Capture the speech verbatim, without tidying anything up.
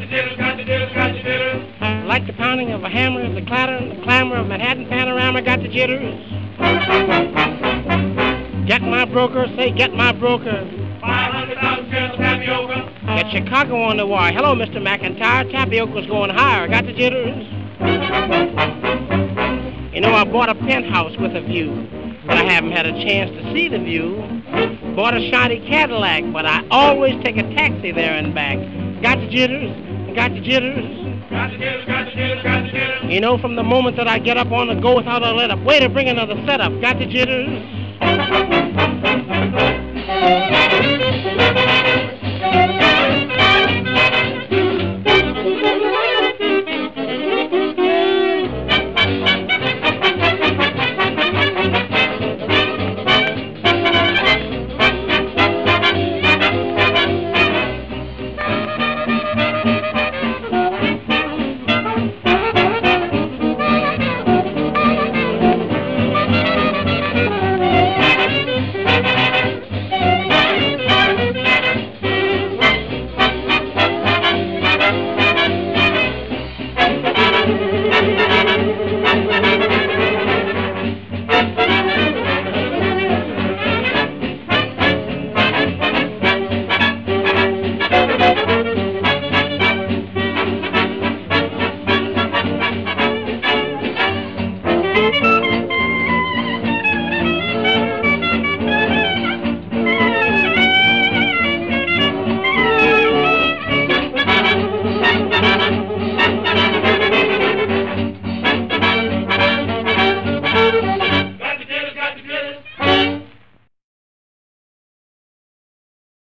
the jitters, got the jitters, got the jitters. Like the pounding of a hammer, the clatter and the clamor of Manhattan panorama, got the jitters. Get my broker, say get my broker. five hundred thousand shares of tapioca. Get Chicago on the wire. Hello, Mister McIntyre. Tapioca's going higher. Got the jitters. You know, I bought a penthouse with a view, but I haven't had a chance to see the view. Bought a shiny Cadillac, but I always take a taxi there and back. Got the jitters. Got the jitters. Got the jitters, got the jitters, got the jitters. You know, from the moment that I get up on the go without a let up. Way to bring another setup. Got the jitters.